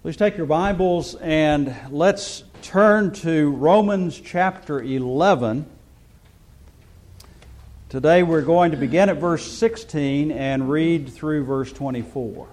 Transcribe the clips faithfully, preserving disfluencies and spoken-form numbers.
Please take your Bibles and let's turn to Romans chapter eleven. Today we're going to begin at verse sixteen and read through verse twenty-four.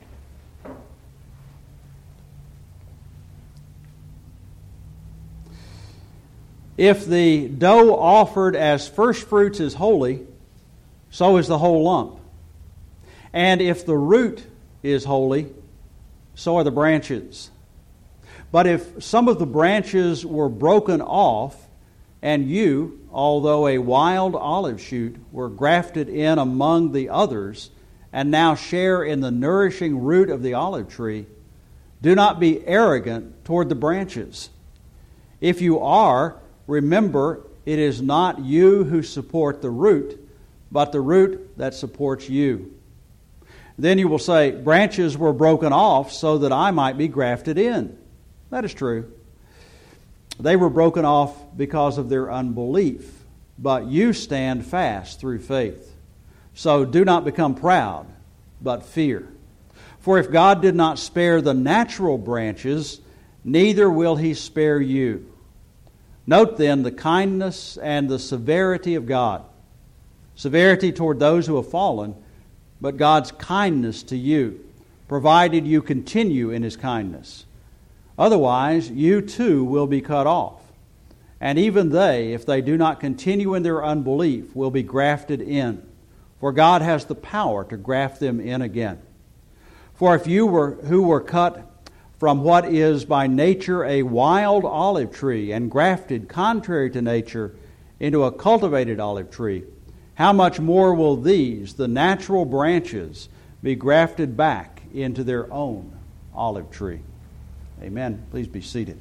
If the dough offered as first fruits is holy, so is the whole lump. And if the root is holy, so are the branches. But if some of the branches were broken off, and you, although a wild olive shoot, were grafted in among the others, and now share in the nourishing root of the olive tree, do not be arrogant toward the branches. If you are, remember, it is not you who support the root, but the root that supports you. Then you will say, branches were broken off so that I might be grafted in. That is true. They were broken off because of their unbelief, but you stand fast through faith. So do not become proud, but fear. For if God did not spare the natural branches, neither will He spare you. Note then the kindness and the severity of God. Severity toward those who have fallen, but God's kindness to you, provided you continue in His kindness. Otherwise, you too will be cut off. And even they, if they do not continue in their unbelief, will be grafted in. For God has the power to graft them in again. For if you were who were cut from what is by nature a wild olive tree and grafted contrary to nature into a cultivated olive tree, how much more will these, the natural branches, be grafted back into their own olive tree? Amen. Please be seated.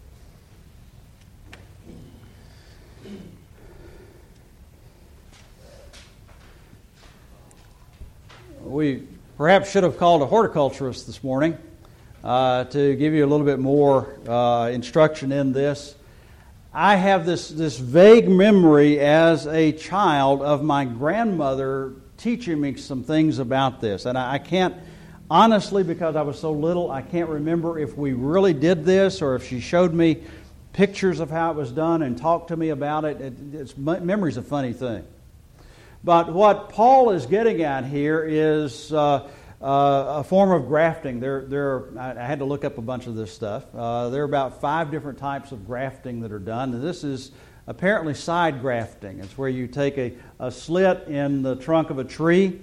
We perhaps should have called a horticulturist this morning uh, to give you a little bit more uh, instruction in this. I have this, this vague memory as a child of my grandmother teaching me some things about this. And I, I can't, honestly, because I was so little, I can't remember if we really did this or if she showed me pictures of how it was done and talked to me about it. it it's, memory's a funny thing. But what Paul is getting at here is uh, uh, a form of grafting. There, there. I, I had to look up a bunch of this stuff. Uh, there are about five different types of grafting that are done. And this is apparently side grafting. It's where you take a, a slit in the trunk of a tree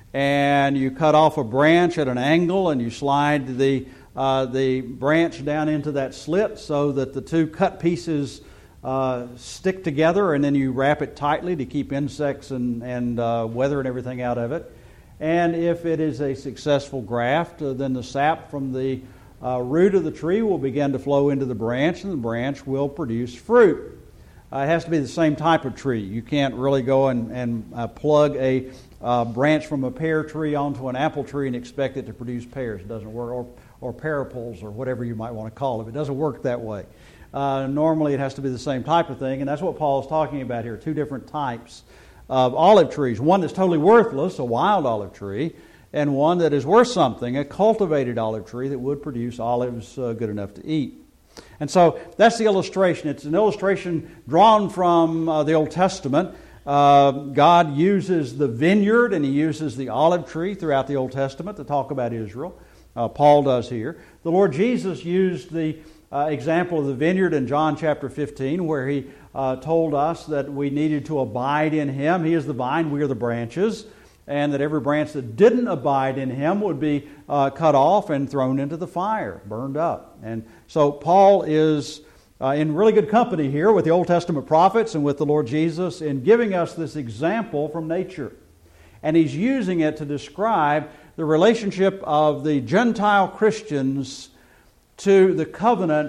and you cut off a branch at an angle and you slide the uh, the branch down into that slit so that the two cut pieces Uh, stick together, and then you wrap it tightly to keep insects and, and uh, weather and everything out of it. And if it is a successful graft, uh, then the sap from the uh, root of the tree will begin to flow into the branch, and the branch will produce fruit. Uh, it has to be the same type of tree. You can't really go and, and uh, plug a uh, branch from a pear tree onto an apple tree and expect it to produce pears. It doesn't work, or, or paraples, or whatever you might want to call it. It doesn't work that way. Uh, normally it has to be the same type of thing, and that's what Paul is talking about here, two different types of olive trees. One that's totally worthless, a wild olive tree, and one that is worth something, a cultivated olive tree that would produce olives uh, good enough to eat. And so that's the illustration. It's an illustration drawn from uh, the Old Testament. Uh, God uses the vineyard and He uses the olive tree throughout the Old Testament to talk about Israel. Uh, Paul does here. The Lord Jesus used the Uh, example of the vineyard in John chapter fifteen, where He uh, told us that we needed to abide in Him. He is the vine, we are the branches, and that every branch that didn't abide in Him would be uh, cut off and thrown into the fire, burned up. And so Paul is uh, in really good company here with the Old Testament prophets and with the Lord Jesus in giving us this example from nature. And he's using it to describe the relationship of the Gentile Christians to the covenant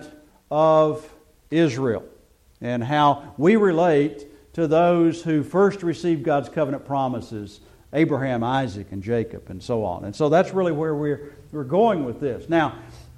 of Israel and how we relate to those who first received God's covenant promises, Abraham, Isaac, and Jacob, and so on. And so that's really where we're, we're going with this. Now,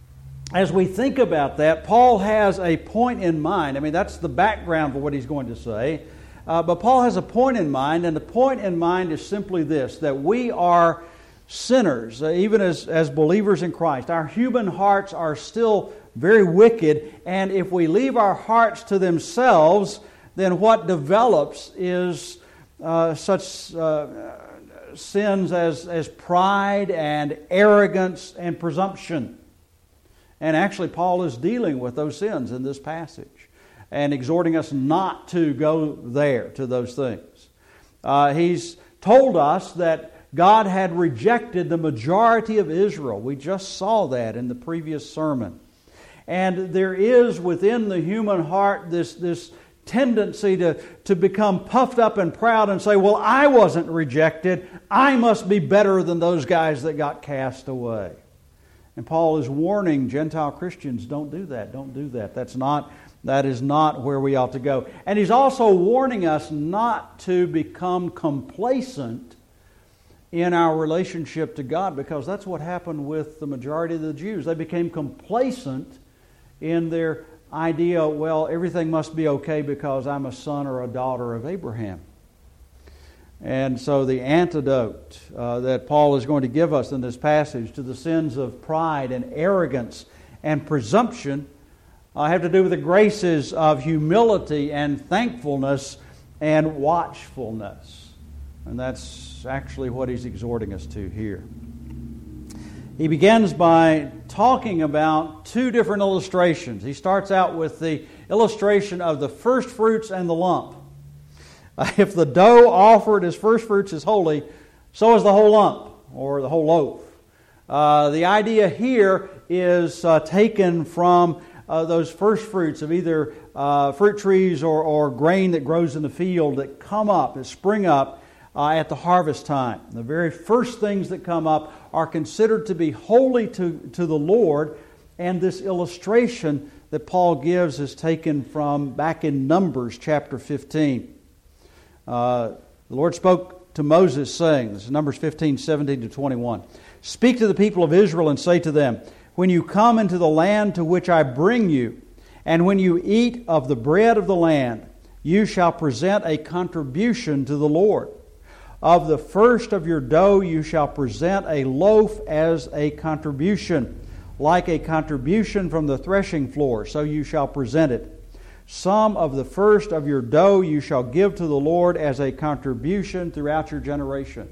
as we think about that, Paul has a point in mind. I mean, that's the background for what he's going to say. Uh, but Paul has a point in mind, and the point in mind is simply this, that we are sinners, uh, even as, as believers in Christ. Our human hearts are still very wicked, and if we leave our hearts to themselves, then what develops is uh, such uh, sins as, as pride and arrogance and presumption. And actually, Paul is dealing with those sins in this passage and exhorting us not to go there, to those things. Uh, he's told us that God had rejected the majority of Israel. We just saw that in the previous sermon. And there is within the human heart this, this tendency to, to become puffed up and proud and say, well, I wasn't rejected. I must be better than those guys that got cast away. And Paul is warning Gentile Christians, don't do that, don't do that. That's not, that is not where we ought to go. And he's also warning us not to become complacent in our relationship to God, because that's what happened with the majority of the Jews. They became complacent in their idea, well, everything must be okay because I'm a son or a daughter of Abraham. And so the antidote uh, that Paul is going to give us in this passage to the sins of pride and arrogance and presumption uh, have to do with the graces of humility and thankfulness and watchfulness. And that's actually what he's exhorting us to here. He begins by talking about two different illustrations. He starts out with the illustration of the first fruits and the lump. If the dough offered as first fruits is holy, so is the whole lump, or the whole loaf. Uh, the idea here is uh, taken from uh, those first fruits of either uh, fruit trees or, or grain that grows in the field that come up, that spring up uh, at the harvest time. The very first things that come up are considered to be holy to, to the Lord, and this illustration that Paul gives is taken from back in Numbers chapter fifteen. Uh, the Lord spoke to Moses, saying, this is Numbers fifteen, seventeen to twenty-one, "Speak to the people of Israel and say to them, when you come into the land to which I bring you, and when you eat of the bread of the land, you shall present a contribution to the Lord. Of the first of your dough you shall present a loaf as a contribution, like a contribution from the threshing floor, so you shall present it. Some of the first of your dough you shall give to the Lord as a contribution throughout your generations."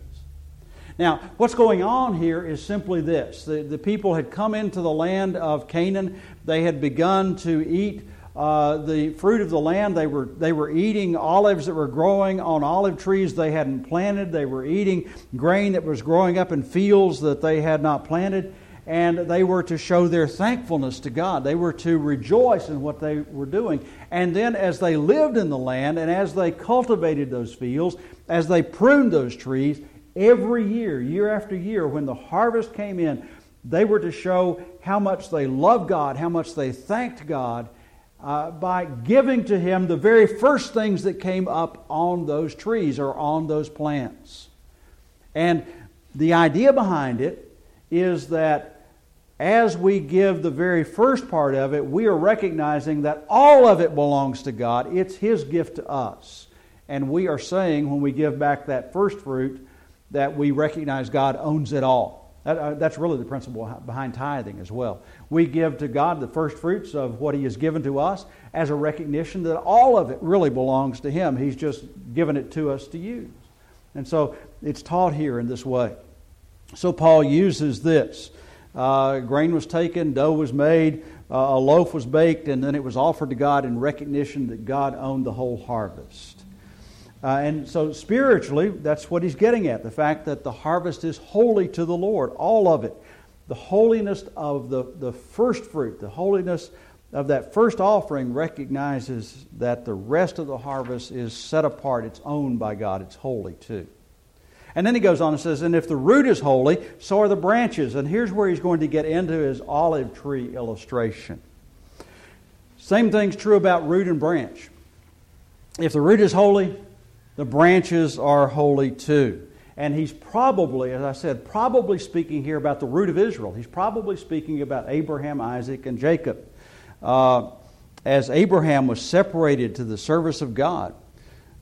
Now, what's going on here is simply this. The, the people had come into the land of Canaan. They had begun to eat uh, the fruit of the land. They were, they were eating olives that were growing on olive trees they hadn't planted. They were eating grain that was growing up in fields that they had not planted. And they were to show their thankfulness to God. They were to rejoice in what they were doing. And then as they lived in the land and as they cultivated those fields, as they pruned those trees, every year, year after year, when the harvest came in, they were to show how much they loved God, how much they thanked God uh, by giving to Him the very first things that came up on those trees or on those plants. And the idea behind it is that as we give the very first part of it, we are recognizing that all of it belongs to God. It's His gift to us. And we are saying, when we give back that first fruit, that we recognize God owns it all. That, uh, that's really the principle behind tithing as well. We give to God the first fruits of what He has given to us as a recognition that all of it really belongs to Him. He's just given it to us to use. And so it's taught here in this way. So Paul uses this. Uh, grain was taken, dough was made, uh, a loaf was baked, and then it was offered to God in recognition that God owned the whole harvest. Uh, and so spiritually, that's what he's getting at, the fact that the harvest is holy to the Lord, all of it. The holiness of the, the first fruit, the holiness of that first offering recognizes that the rest of the harvest is set apart, it's owned by God, it's holy too. And then he goes on and says, and if the root is holy, so are the branches. And here's where he's going to get into his olive tree illustration. Same thing's true about root and branch. If the root is holy, the branches are holy too. And he's probably, as I said, probably speaking here about the root of Israel. He's probably speaking about Abraham, Isaac, and Jacob. Uh, as Abraham was separated to the service of God,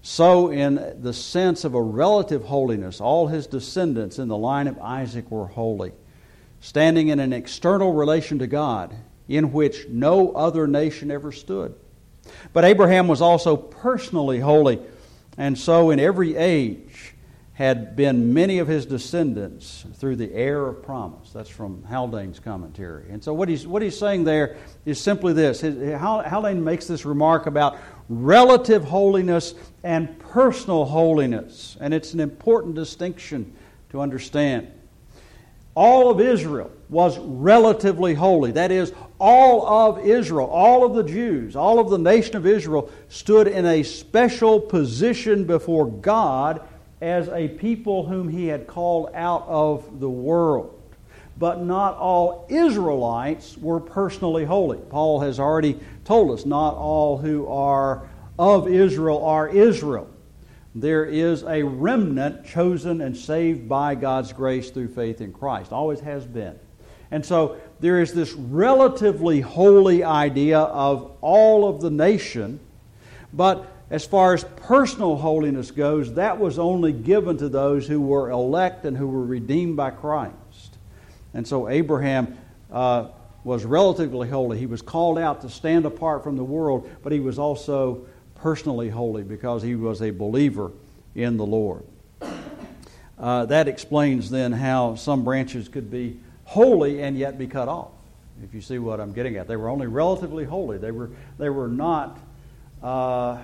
So in the sense of a relative holiness, all his descendants in the line of Isaac were holy, standing in an external relation to God in which no other nation ever stood. But Abraham was also personally holy, and so in every age had been many of his descendants through the heir of promise. That's from Haldane's commentary. And so what he's what he's saying there is simply this. His, Haldane makes this remark about relative holiness and personal holiness, and it's an important distinction to understand. All of Israel was relatively holy. That is, all of Israel, all of the Jews, all of the nation of Israel stood in a special position before God as a people whom He had called out of the world. But not all Israelites were personally holy. Paul has already told us not all who are of Israel are Israel. There is a remnant chosen and saved by God's grace through faith in Christ. Always has been. And so there is this relatively holy idea of all of the nation, but as far as personal holiness goes, that was only given to those who were elect and who were redeemed by Christ. And so Abraham uh, was relatively holy. He was called out to stand apart from the world, but he was also personally holy because he was a believer in the Lord. Uh, that explains then how some branches could be holy and yet be cut off. If you see what I'm getting at, they were only relatively holy. They were they were not uh,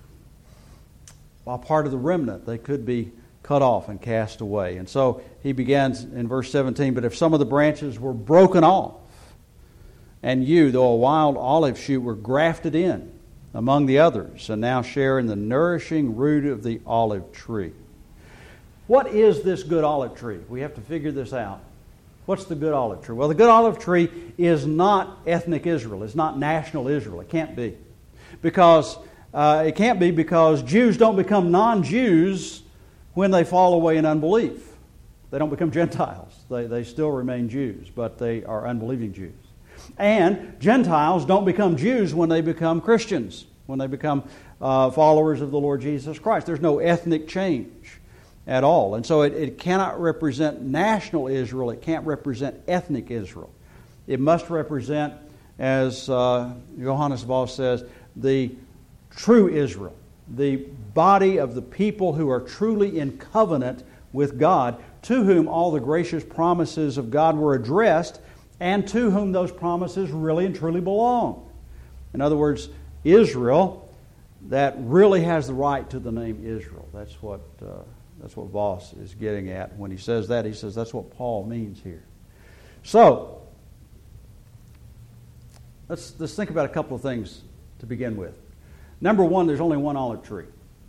a part of the remnant. They could be cut off and cast away. And so he begins in verse seventeen, but if some of the branches were broken off, and you, though a wild olive shoot, were grafted in among the others, and now share in the nourishing root of the olive tree. What is this good olive tree? We have to figure this out. What's the good olive tree? Well, the good olive tree is not ethnic Israel. It's not national Israel. It can't be. Because uh, it can't be because Jews don't become non-Jews when they fall away in unbelief. They don't become Gentiles. They, they still remain Jews, but they are unbelieving Jews. And Gentiles don't become Jews when they become Christians, when they become uh, followers of the Lord Jesus Christ. There's no ethnic change at all. And so it, it cannot represent national Israel. It can't represent ethnic Israel. It must represent, as uh, Johannes Voss says, the true Israel, the body of the people who are truly in covenant with God, to whom all the gracious promises of God were addressed, and to whom those promises really and truly belong. In other words, Israel that really has the right to the name Israel. That's what uh, that's what Voss is getting at when he says that. He says that's what Paul means here. So let's let's think about a couple of things to begin with. Number one, there's only one olive tree.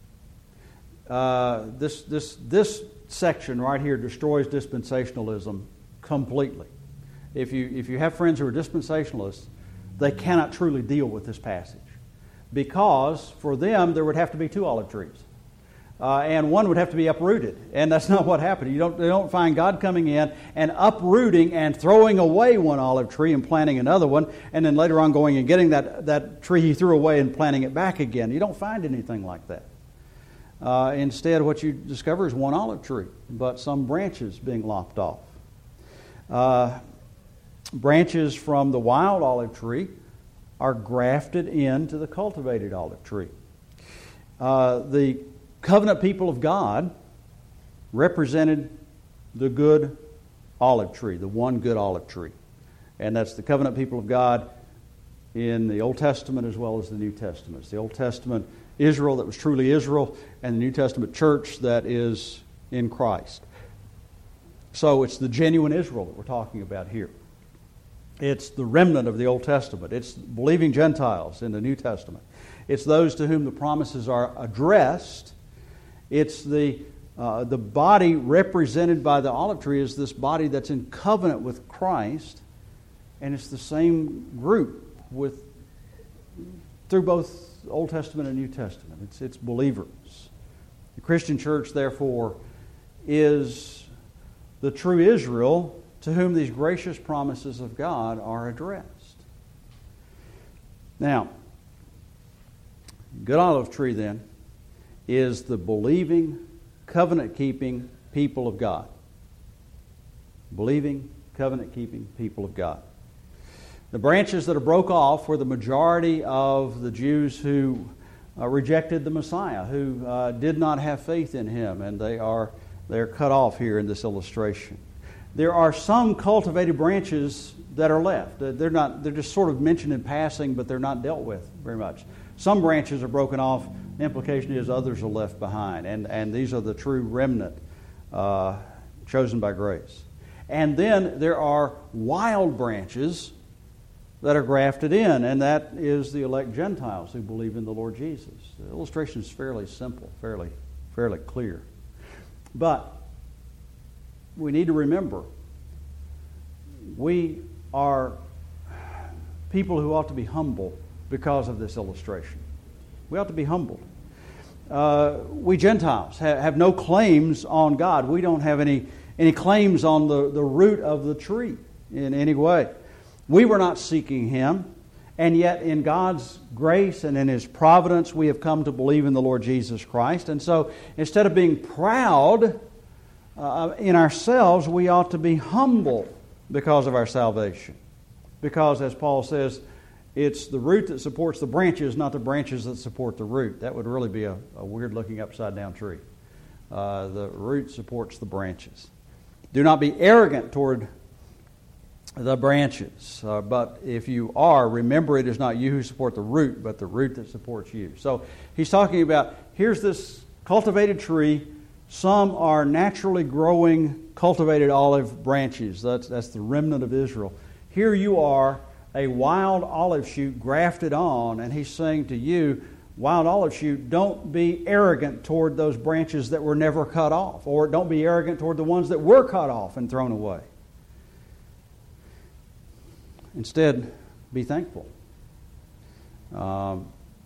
Uh, this this this section right here destroys dispensationalism completely. If you if you have friends who are dispensationalists, they cannot truly deal with this passage, because for them there would have to be two olive trees, uh, and one would have to be uprooted, and that's not what happened. You don't they don't find God coming in and uprooting and throwing away one olive tree and planting another one, and then later on going and getting that that tree he threw away and planting it back again. You don't find anything like that. Uh, instead, what you discover is one olive tree, but some branches being lopped off. Uh, Branches from the wild olive tree are grafted into the cultivated olive tree. Uh, the covenant people of God represented the good olive tree, the one good olive tree. And that's the covenant people of God in the Old Testament as well as the New Testament. It's the Old Testament Israel that was truly Israel, and the New Testament church that is in Christ. So it's the genuine Israel that we're talking about here. It's the remnant of the Old Testament. It's believing Gentiles in the New Testament. It's those to whom the promises are addressed. It's the uh, the body represented by the olive tree is this body that's in covenant with Christ, and it's the same group with through both Old Testament and New Testament. It's it's believers. The Christian church, therefore, is the true Israel to whom these gracious promises of God are addressed. Now, good olive tree then is the believing, covenant-keeping people of God. Believing, covenant-keeping people of God. The branches that are broke off were the majority of the Jews who uh, rejected the Messiah, who uh, did not have faith in Him, and they are they're cut off here in this illustration. There are some cultivated branches that are left. They're not. They're just sort of mentioned in passing, but they're not dealt with very much. Some branches are broken off. The implication is others are left behind, and and these are the true remnant uh, chosen by grace. And then there are wild branches that are grafted in, and that is the elect Gentiles who believe in the Lord Jesus. The illustration is fairly simple, fairly, fairly clear. But we need to remember, we are people who ought to be humble because of this illustration. We ought to be humbled. Uh, we Gentiles have, have no claims on God. We don't have any, any claims on the, the root of the tree in any way. We were not seeking Him, and yet in God's grace and in His providence, we have come to believe in the Lord Jesus Christ. And so instead of being proud uh, in ourselves, we ought to be humble because of our salvation. Because, as Paul says, it's the root that supports the branches, not the branches that support the root. That would really be a, a weird-looking upside-down tree. Uh, the root supports the branches. Do not be arrogant toward the branches. Uh, but if you are, remember it is not you who support the root, but the root that supports you. So he's talking about, here's this cultivated tree. Some are naturally growing cultivated olive branches. That's, that's the remnant of Israel. Here you are, a wild olive shoot grafted on, and he's saying to you, wild olive shoot, don't be arrogant toward those branches that were never cut off, or don't be arrogant toward the ones that were cut off and thrown away. Instead, be thankful. Um,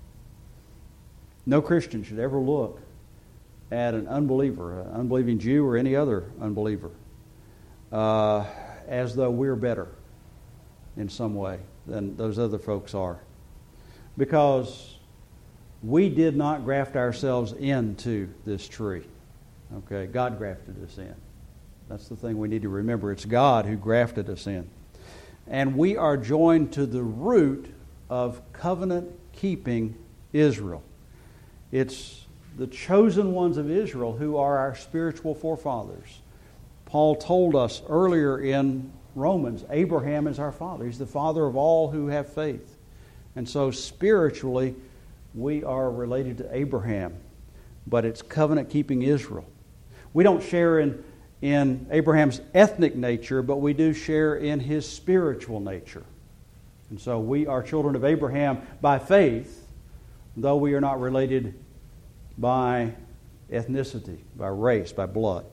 no Christian should ever look at an unbeliever, an unbelieving Jew or any other unbeliever, uh, as though we're better in some way than those other folks are. Because we did not graft ourselves into this tree. Okay, God grafted us in. That's the thing we need to remember. It's God who grafted us in. And we are joined to the root of covenant-keeping Israel. It's the chosen ones of Israel who are our spiritual forefathers. Paul told us earlier in Romans, Abraham is our father. He's the father of all who have faith. And so spiritually, we are related to Abraham, but it's covenant-keeping Israel. We don't share in in Abraham's ethnic nature, but we do share in his spiritual nature. And so we are children of Abraham by faith, though we are not related by ethnicity, by race, by blood.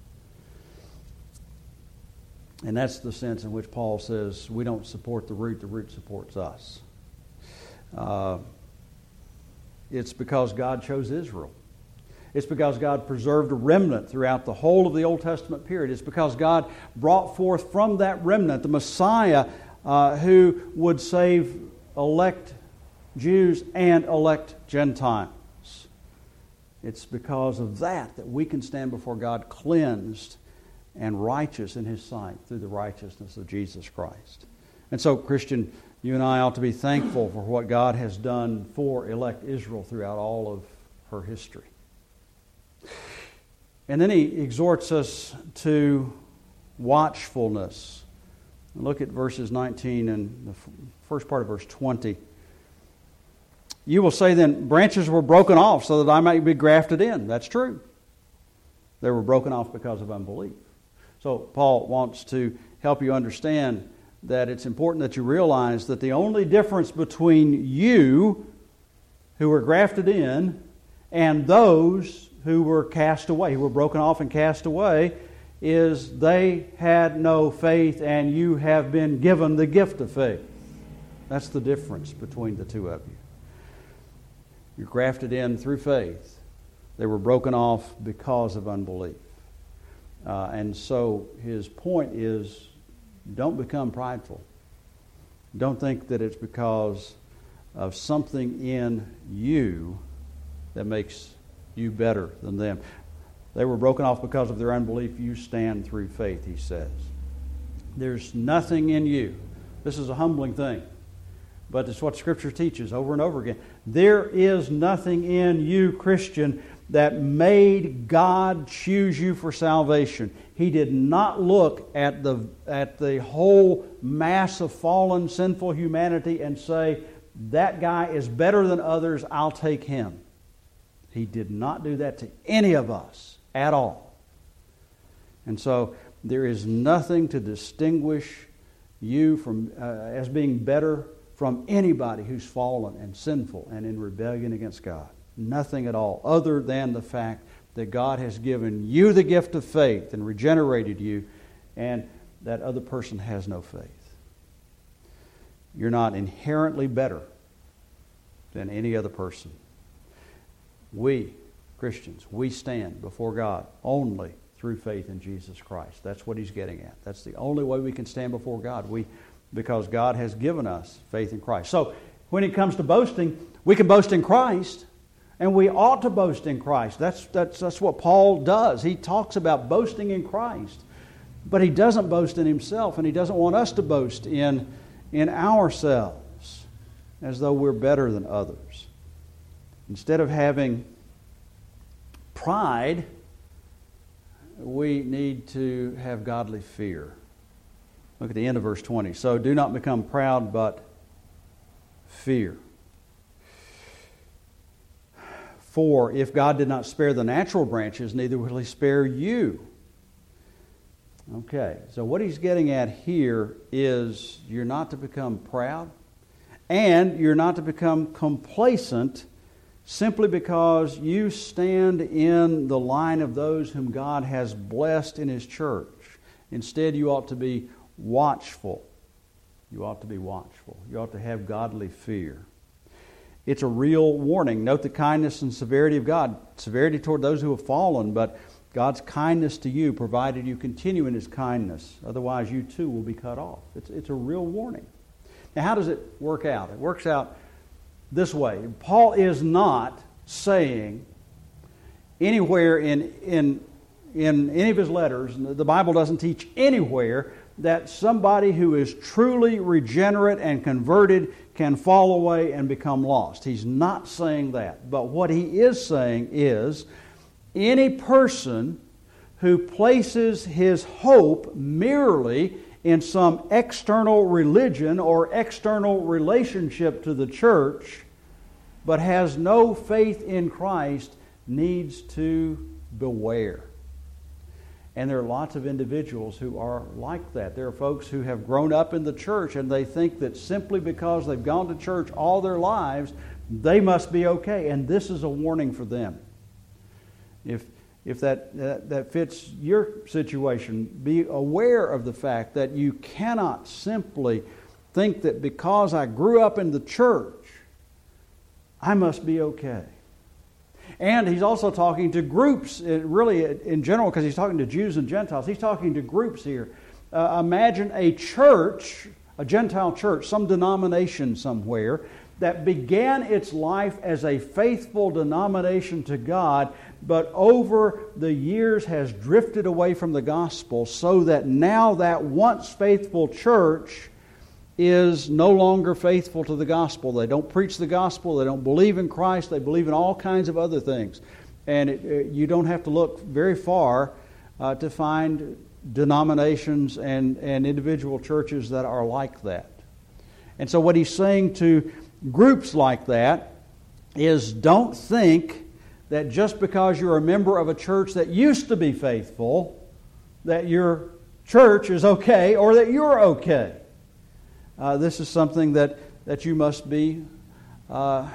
And that's the sense in which Paul says we don't support the root, the root supports us. Uh, it's because God chose Israel. It's because God preserved a remnant throughout the whole of the Old Testament period. It's because God brought forth from that remnant the Messiah uh, who would save elect Jews and elect Gentiles. It's because of that that we can stand before God cleansed and righteous in His sight through the righteousness of Jesus Christ. And so, Christian, you and I ought to be thankful for what God has done for elect Israel throughout all of her history. And then he exhorts us to watchfulness. Look at verses nineteen and the first part of verse twenty. You will say then, branches were broken off so that I might be grafted in. That's true. They were broken off because of unbelief. So Paul wants to help you understand that it's important that you realize that the only difference between you who were grafted in and those who were cast away, who were broken off and cast away, is they had no faith and you have been given the gift of faith. That's the difference between the two of you. You're grafted in through faith. They were broken off because of unbelief. Uh, and so his point is, don't become prideful. Don't think that it's because of something in you that makes you better than them. They were broken off because of their unbelief. You stand through faith, he says. There's nothing in you. This is a humbling thing, but it's what Scripture teaches over and over again. There is nothing in you, Christian, that made God choose you for salvation. He did not look at the at the whole mass of fallen, sinful humanity and say, that guy is better than others, I'll take him. He did not do that to any of us at all. And so there is nothing to distinguish you from uh, as being better from anybody who's fallen and sinful and in rebellion against God. Nothing at all, other than the fact that God has given you the gift of faith and regenerated you, and that other person has no faith. You're not inherently better than any other person. We, Christians, we stand before God only through faith in Jesus Christ. That's what he's getting at. That's the only way we can stand before God. We, because God has given us faith in Christ. So when it comes to boasting, we can boast in Christ. And we ought to boast in Christ. That's, that's, that's what Paul does. He talks about boasting in Christ. But he doesn't boast in himself, and he doesn't want us to boast in, in ourselves as though we're better than others. Instead of having pride, we need to have godly fear. Look at the end of verse twenty. So do not become proud, but fear. For if God did not spare the natural branches, neither will he spare you. Okay, so what he's getting at here is you're not to become proud, and you're not to become complacent simply because you stand in the line of those whom God has blessed in his church. Instead, you ought to be watchful. You ought to be watchful. You ought to have godly fear. It's a real warning. Note the kindness and severity of God. Severity toward those who have fallen, but God's kindness to you, provided you continue in his kindness. Otherwise, you too will be cut off. It's, it's a real warning. Now, how does it work out? It works out this way. Paul is not saying anywhere in, in, in any of his letters, the Bible doesn't teach anywhere that somebody who is truly regenerate and converted can fall away and become lost. He's not saying that. But what he is saying is any person who places his hope merely in some external religion or external relationship to the church, but has no faith in Christ, needs to beware. And there are lots of individuals who are like that. There are folks who have grown up in the church and they think that simply because they've gone to church all their lives, they must be okay. And this is a warning for them. If if that, that, that fits your situation, be aware of the fact that you cannot simply think that because I grew up in the church, I must be okay. And he's also talking to groups, really in general, because he's talking to Jews and Gentiles. He's talking to groups here. Uh, imagine a church, a Gentile church, some denomination somewhere, that began its life as a faithful denomination to God, but over the years has drifted away from the gospel, so that now that once faithful church is no longer faithful to the gospel. They don't preach the gospel. They don't believe in Christ. They believe in all kinds of other things. And it, it, you don't have to look very far uh, to find denominations and, and individual churches that are like that. And so what he's saying to groups like that is, don't think that just because you're a member of a church that used to be faithful, that your church is okay or that you're okay. Uh, this is something that, that you must be uh,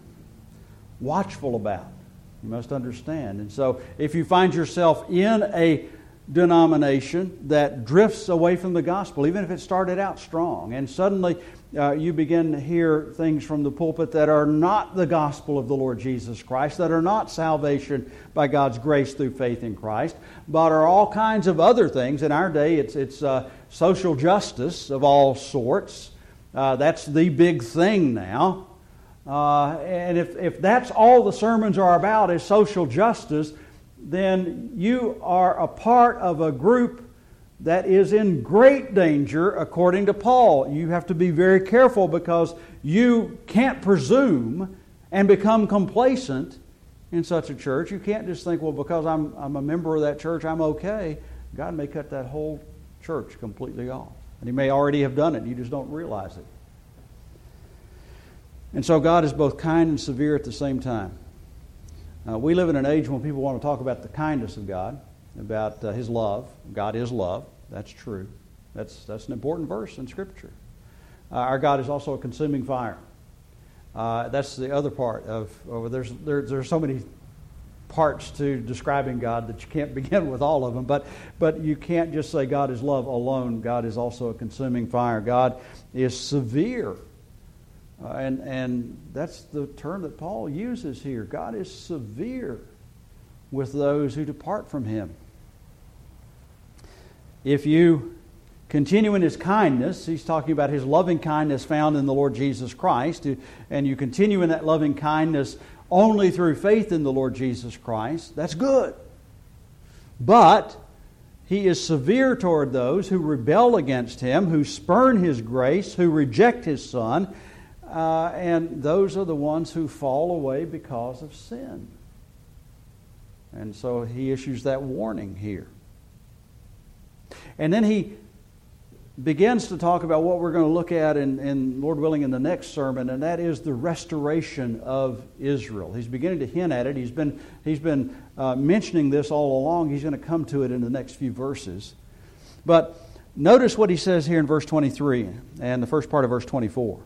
watchful about. You must understand. And so if you find yourself in a denomination that drifts away from the gospel, even if it started out strong, and suddenly uh, you begin to hear things from the pulpit that are not the gospel of the Lord Jesus Christ, that are not salvation by God's grace through faith in Christ, but are all kinds of other things. In our day, it's it's uh, social justice of all sorts. Uh, that's the big thing now. uh, and if, if that's all the sermons are about is social justice, then you are a part of a group that is in great danger, according to Paul. You have to be very careful because you can't presume and become complacent in such a church. You can't just think, well, because I'm, I'm a member of that church, I'm okay. God may cut that whole church completely off. And He may already have done it. You just don't realize it. And so God is both kind and severe at the same time. Uh, we live in an age when people want to talk about the kindness of God, about uh, His love. God is love. That's true. That's that's an important verse in Scripture. Uh, our God is also a consuming fire. Uh, that's the other part of. Oh, there's there, there's so many parts to describing God that you can't begin with all of them. But but you can't just say God is love alone. God is also a consuming fire. God is severe. Uh, and, and that's the term that Paul uses here. God is severe with those who depart from Him. If you continue in His kindness, he's talking about His loving kindness found in the Lord Jesus Christ, and you continue in that loving kindness only through faith in the Lord Jesus Christ, that's good. But He is severe toward those who rebel against Him, who spurn His grace, who reject His Son, Uh, and those are the ones who fall away because of sin. And so He issues that warning here. And then He begins to talk about what we're going to look at in, in, Lord willing, in the next sermon, and that is the restoration of Israel. He's beginning to hint at it. He's been, he's been uh, mentioning this all along. He's going to come to it in the next few verses. But notice what he says here in verse twenty-three and the first part of verse twenty-four.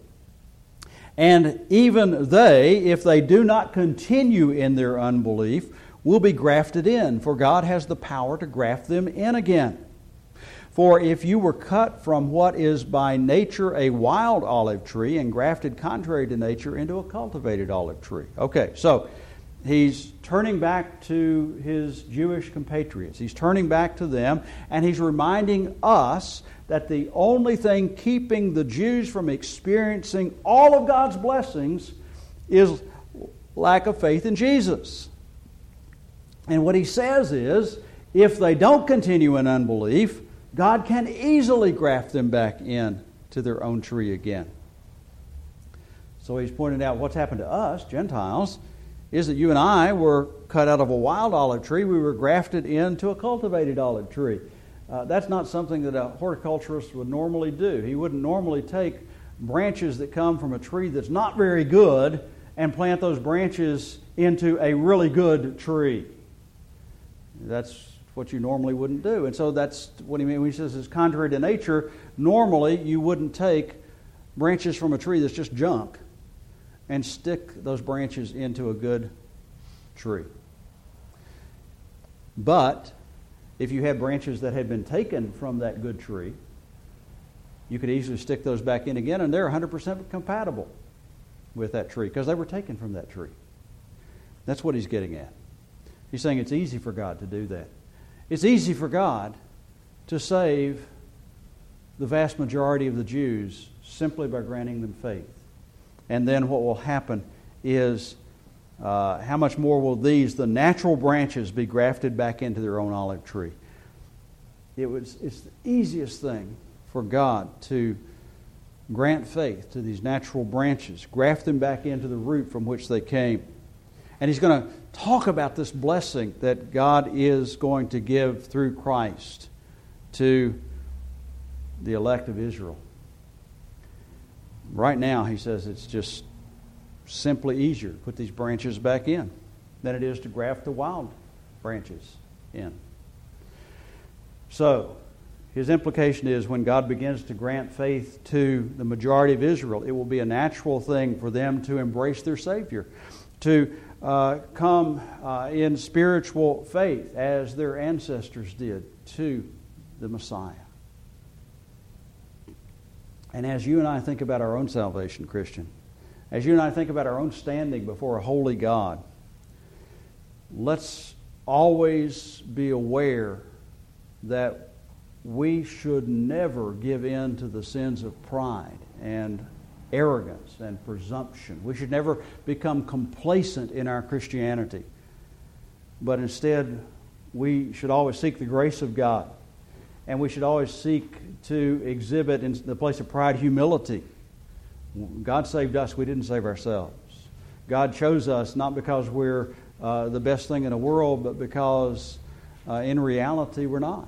And even they, if they do not continue in their unbelief, will be grafted in, for God has the power to graft them in again. For if you were cut from what is by nature a wild olive tree and grafted contrary to nature into a cultivated olive tree. Okay, so he's turning back to his Jewish compatriots. He's turning back to them, and he's reminding us that the only thing keeping the Jews from experiencing all of God's blessings is lack of faith in Jesus. And what he says is, if they don't continue in unbelief, God can easily graft them back in to their own tree again. So he's pointed out what's happened to us, Gentiles, is that you and I were cut out of a wild olive tree. We were grafted into a cultivated olive tree. Uh, that's not something that a horticulturist would normally do. He wouldn't normally take branches that come from a tree that's not very good and plant those branches into a really good tree. That's what you normally wouldn't do. And so that's what he means when he says it's contrary to nature. Normally, you wouldn't take branches from a tree that's just junk and stick those branches into a good tree. But if you had branches that had been taken from that good tree, you could easily stick those back in again, and they're one hundred percent compatible with that tree because they were taken from that tree. That's what he's getting at. He's saying it's easy for God to do that. It's easy for God to save the vast majority of the Jews simply by granting them faith. And then what will happen is, uh, how much more will these, the natural branches, be grafted back into their own olive tree? It was, it's the easiest thing for God to grant faith to these natural branches, graft them back into the root from which they came. And he's going to talk about this blessing that God is going to give through Christ to the elect of Israel. Right now, he says it's just simply easier to put these branches back in than it is to graft the wild branches in. So, his implication is when God begins to grant faith to the majority of Israel, it will be a natural thing for them to embrace their Savior, to uh, come uh, in spiritual faith as their ancestors did to the Messiah. And as you and I think about our own salvation, Christian, as you and I think about our own standing before a holy God, let's always be aware that we should never give in to the sins of pride and arrogance and presumption. We should never become complacent in our Christianity. But instead, we should always seek the grace of God. And we should always seek to exhibit in the place of pride humility. God saved us, we didn't save ourselves. God chose us not because we're uh, the best thing in the world, but because uh, in reality we're not.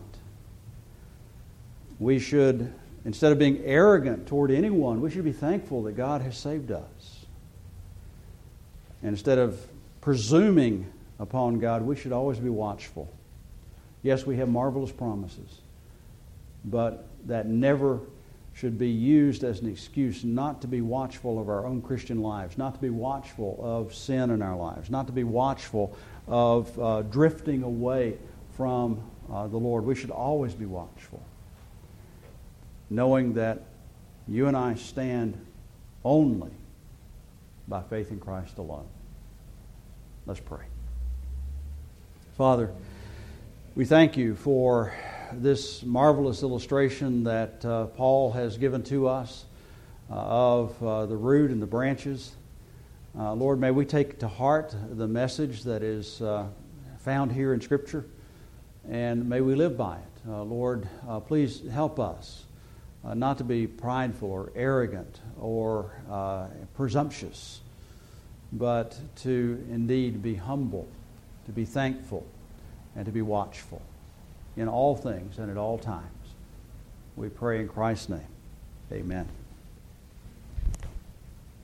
We should, instead of being arrogant toward anyone, we should be thankful that God has saved us. And instead of presuming upon God, we should always be watchful. Yes, we have marvelous promises, but that never should be used as an excuse not to be watchful of our own Christian lives, not to be watchful of sin in our lives, not to be watchful of uh, drifting away from uh, the Lord. We should always be watchful, knowing that you and I stand only by faith in Christ alone. Let's pray. Father, we thank you for this marvelous illustration that uh, Paul has given to us uh, of uh, the root and the branches. Uh, Lord, may we take to heart the message that is uh, found here in Scripture, and may we live by it. Uh, Lord, uh, please help us uh, not to be prideful or arrogant or uh, presumptuous, but to indeed be humble, to be thankful, and to be watchful in all things and at all times. We pray in Christ's name. Amen.